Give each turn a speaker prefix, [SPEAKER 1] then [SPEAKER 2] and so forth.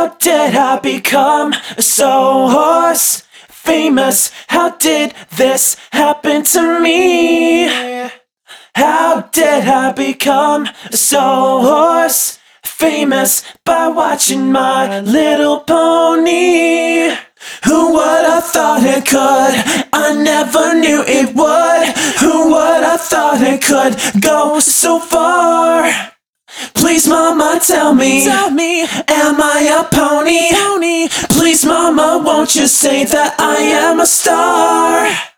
[SPEAKER 1] How did I become so famous? How did this happen to me? How did I become so famous? By watching My Little Pony. Who would have thought it could? I never knew it would. Who would have thought it could go so far? Please mama tell me, am I a pony? Please mama, won't you say that I am a star?